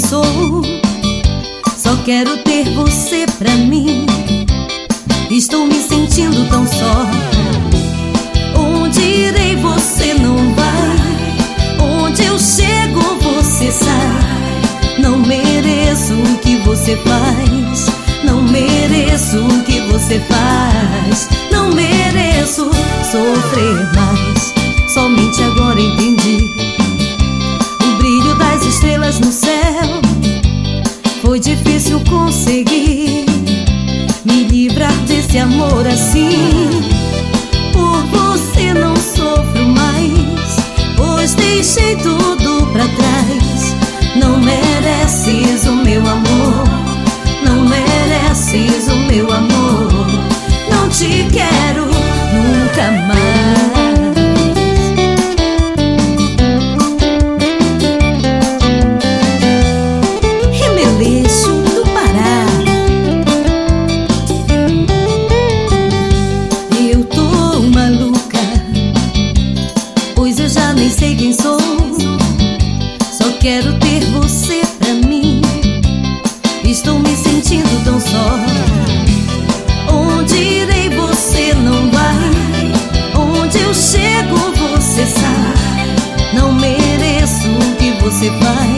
sou. Só quero ter você pra mim. Estou me sentindo tão só. Onde irei você não vai. Onde eu chego você sai. Não mereço o que você faz. Não mereço o que você faz. Não mereço sofrer mais. Somente agora entendi o brilho das estrelas no céu. Foi difícil conseguir me livrar desse amor assim. Por você não sofro mais, pois deixei tudo pra trás. Não mereces o meu amor. Não mereces o meu amor. Não te quero nunca mais. Remeleixo do Pará. Eu tô maluca, pois eu já nem sei quem sou. Só quero ter você pra mim. Estou me sentindo tão só. Onde irei você não vai. Onde eu chego você sai. Não mereço o que você faz.